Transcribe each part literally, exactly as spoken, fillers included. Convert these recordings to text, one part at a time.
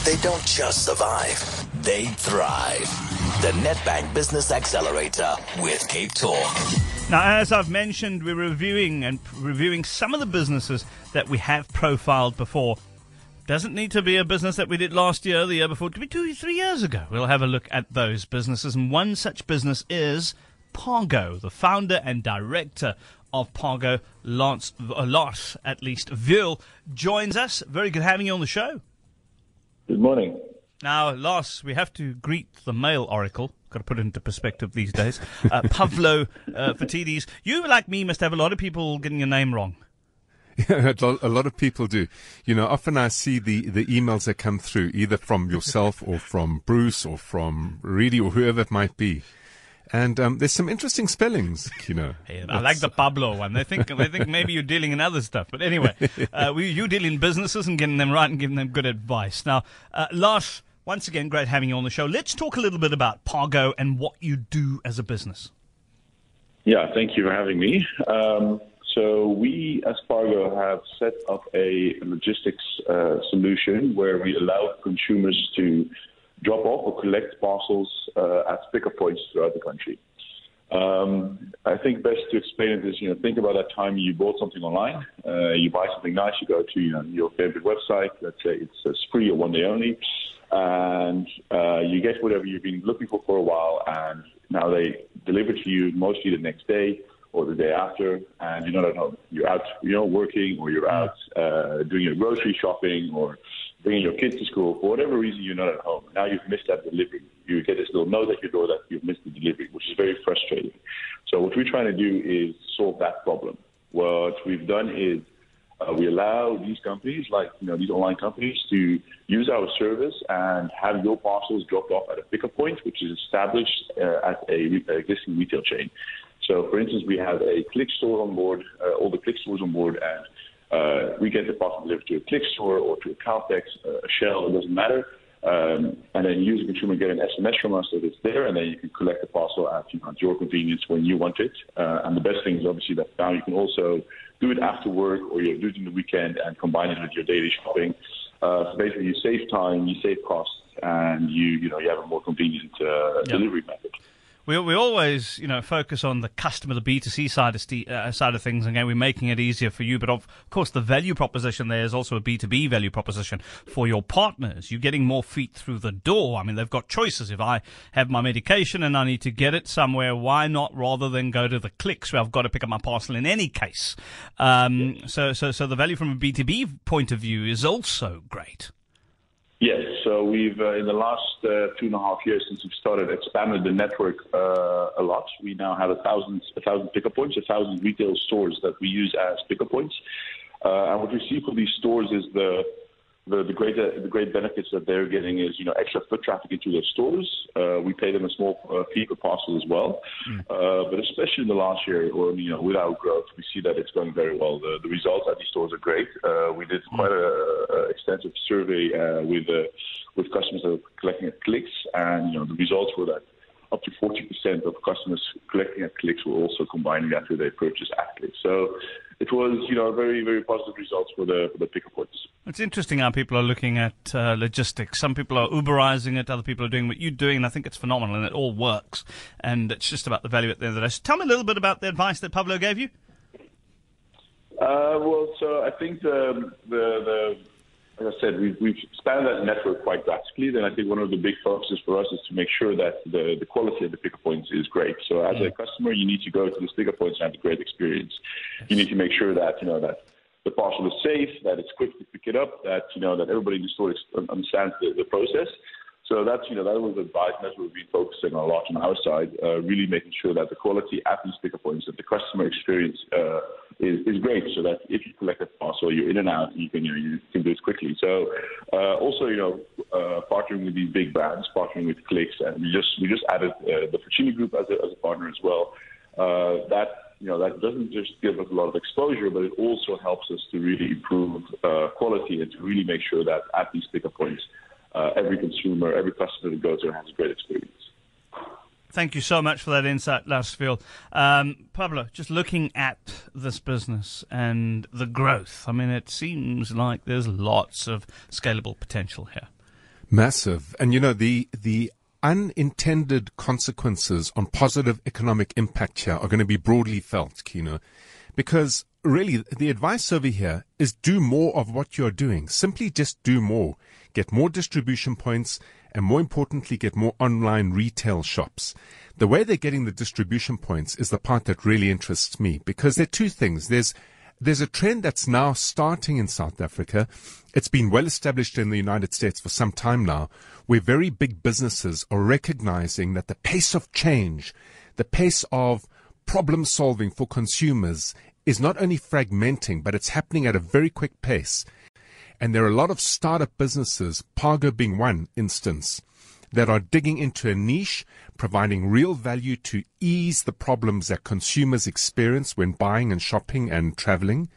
They don't just survive, they thrive. The Nedbank Business Accelerator with Cape Talk. Now, as I've mentioned, we're reviewing and reviewing some of the businesses that we have profiled before. Doesn't need to be a business that we did last year, the year before. It could be two, three years ago. We'll have a look at those businesses. And one such business is Pargo. The founder and director of Pargo, Lance, a lot at least, Veul, joins us. Very good having you on the show. Good morning. Now, Lars, we have to greet the male oracle. Got to put it into perspective these days. Uh, Pavlo uh, Phitidis. You, like me, must have a lot of people getting your name wrong. Yeah, a lot of people do. You know, often I see the, the emails that come through, either from yourself or from Bruce or from Reedy or whoever it might be. And um, there's some interesting spellings, you know. Hey, I like the Pablo one. They think they think maybe you're dealing in other stuff. But anyway, uh, we, you deal in businesses and getting them right and giving them good advice. Now, uh, Lars, once again, great having you on the show. Let's talk a little bit about Pargo and what you do as a business. Yeah, thank you for having me. Um, so we, as Pargo, have set up a logistics uh, solution where we allow consumers to drop off or collect parcels uh, at pickup points throughout the country. Um, I think best to explain it is, you know, think about that time you bought something online, uh, you buy something nice, you go to you know, your favorite website, let's say it's uh, free or one day only, and uh, you get whatever you've been looking for for a while, and now they deliver to you mostly the next day or the day after, and you're not at home. You're out, you know, working, or you're out uh, doing your grocery shopping, or bringing your kids to school. For whatever reason, you're not at home. Now you've missed that delivery. You get this little note at your door that you've missed the delivery, which is very frustrating. So what we're trying to do is solve that problem. What we've done is uh, we allow these companies, like you know these online companies, to use our service and have your parcels dropped off at a pickup point, which is established uh, at a re- existing retail chain. So, for instance, we have a Click store on board, uh, all the Click stores on board, and Uh, we get the parcel delivered to a Click store or to a Caltex, uh, a Shell, it doesn't matter. Um, and then you as a consumer get an S M S from us that it's there, and then you can collect the parcel at, you know, at your convenience when you want it. Uh, and the best thing is obviously that now you can also do it after work, or you do it in the weekend and combine it with your daily shopping. Uh, so basically you save time, you save costs, and you, you know, you have a more convenient uh, yep. delivery method. We we always, you know, focus on the customer, the B two C side of st- uh, side of things. Again, we're making it easier for you, but of course, the value proposition there is also a B two B value proposition for your partners. You're getting more feet through the door. I mean, they've got choices. If I have my medication and I need to get it somewhere, why not rather than go to the Clicks where I've got to pick up my parcel in any case? Um, so so so the value from a B two B point of view is also great. Yes, so we've, uh, in the last uh, two and a half years since we've started, expanded the network uh, a lot. We now have a thousand, a thousand pickup points, a thousand retail stores that we use as pickup points. Uh, and what we see for these stores is the the, the great uh, the great benefits that they're getting is, you know, extra foot traffic into their stores. Uh, we pay them a small uh, fee per parcel as well. Mm. Uh, but especially in the last year, or you know, with our growth, we see that it's going very well. The, the results at these stores are great. Uh, we did quite a, a extensive survey uh, with uh, with customers that are collecting at Clicks, and you know, the results were that up to forty percent of customers collecting at Clicks were also combining that with their purchase at Clicks. So it was, you know, very, very positive results for the for the pickup points. It's interesting how people are looking at uh, logistics. Some people are Uberizing it, other people are doing what you're doing, and I think it's phenomenal, and it all works. And it's just about the value at the end of the day. So tell me a little bit about the advice that Pablo gave you. Uh, well, so I think the the, the as I said, we've, we've expanded that network quite drastically. Then I think one of the big focuses for us is to make sure that the, the quality of the pickup points is great. So as a customer, you need to go to these pickup points and have a great experience. You need to make sure that, you know, that the parcel is safe, that it's quick to pick it up, that, you know, that everybody in the store understands the, the process. So that's, you know, that was advice, and that's what we've been focusing on a lot on our side, uh, really making sure that the quality at these pickup points, that the customer experience uh, is, is great, so that if you collect a parcel, you're in and out, you can, you know, you can do it quickly. So uh, also, you know, uh, partnering with these big brands, partnering with Clicks, and we just we just added uh, the Fucini Group as a, as a partner as well. Uh, that you know that doesn't just give us a lot of exposure, but it also helps us to really improve uh, quality and to really make sure that at these pickup points, Uh, every consumer, every customer that goes there has a great experience. Thank you so much for that insight, Lars Veul. Um, Pablo, just looking at this business and the growth, I mean, it seems like there's lots of scalable potential here. Massive. And, you know, the the unintended consequences on positive economic impact here are going to be broadly felt, Kino, because really the advice over here is do more of what you're doing. Simply just do more. Get more distribution points and, more importantly, get more online retail shops. The way they're getting the distribution points is the part that really interests me, because there are two things. There's There's a trend that's now starting in South Africa. It's been well established in the United States for some time now, where very big businesses are recognizing that the pace of change, the pace of problem solving for consumers is not only fragmenting, but it's happening at a very quick pace. And there are a lot of startup businesses, Pargo being one instance, that are digging into a niche, providing real value to ease the problems that consumers experience when buying and shopping and traveling.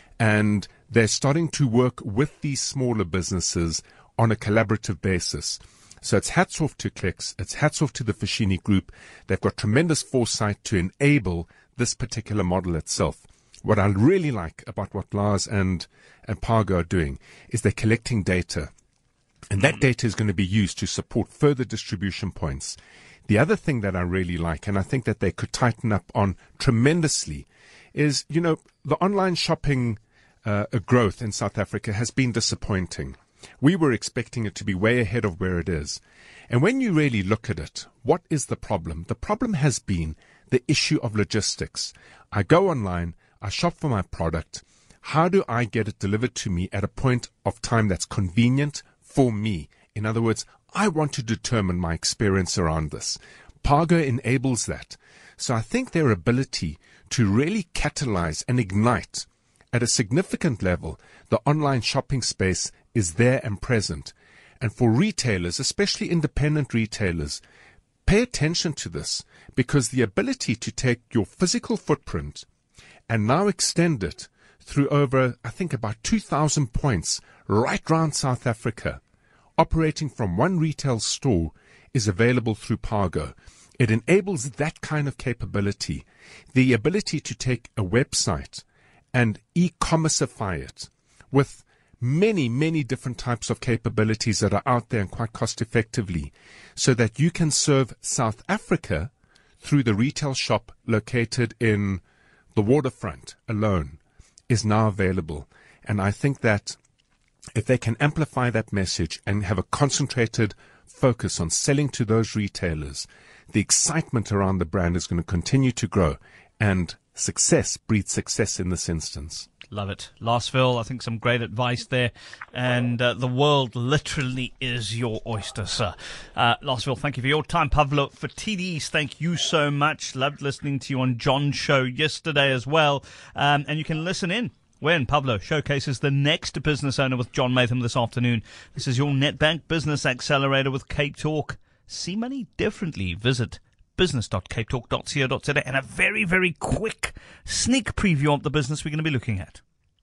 And they're starting to work with these smaller businesses on a collaborative basis. So it's hats off to Clicks, it's hats off to the Foschini Group. They've got tremendous foresight to enable this particular model itself. What I really like about what Lars and, and Pargo are doing is they're collecting data. And that data is going to be used to support further distribution points. The other thing that I really like, and I think that they could tighten up on tremendously, is, you know, the online shopping uh, growth in South Africa has been disappointing. We were expecting it to be way ahead of where it is. And when you really look at it, what is the problem? The problem has been the issue of logistics. I go online, I shop for my product. How do I get it delivered to me at a point of time that's convenient for me? In other words, I want to determine my experience around this. Pargo enables that. So I think their ability to really catalyze and ignite at a significant level the online shopping space is there and present. And for retailers, especially independent retailers, pay attention to this, because the ability to take your physical footprint and now extend it through over, I think, about two thousand points right round South Africa, operating from one retail store, is available through Pargo. It enables that kind of capability, the ability to take a website and e-commerceify it with many, many different types of capabilities that are out there and quite cost effectively, so that you can serve South Africa through the retail shop located in the waterfront alone, is now available. And I think that if they can amplify that message and have a concentrated focus on selling to those retailers, the excitement around the brand is going to continue to grow, and success breeds success in this instance. Love it. Lars Phil, I think some great advice there. And uh, the world literally is your oyster, sir. Uh, Lars Phil, thank you for your time. Pavlo Phitidis, thank you so much. Loved listening to you on John's show yesterday as well. Um, and you can listen in when Pavlo showcases the next business owner with John Maytham this afternoon. This is your Nedbank Business Accelerator with Cape Talk. See money differently. Visit business dot cape talk dot co dot za, and a very, very quick sneak preview of the business we're going to be looking at.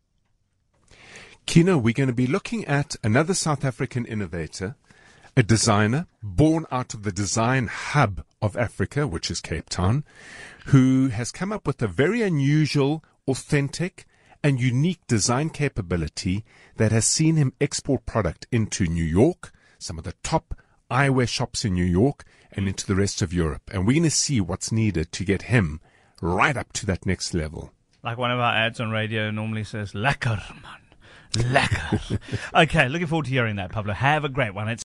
Kino, we're going to be looking at another South African innovator, a designer born out of the design hub of Africa, which is Cape Town, who has come up with a very unusual, authentic, and unique design capability that has seen him export product into New York, some of the top eyewear shops in New York, and into the rest of Europe. And we're going to see what's needed to get him right up to that next level. Like one of our ads on radio normally says, lekker, man. Lekker. Okay, looking forward to hearing that, Pablo. Have a great one. It's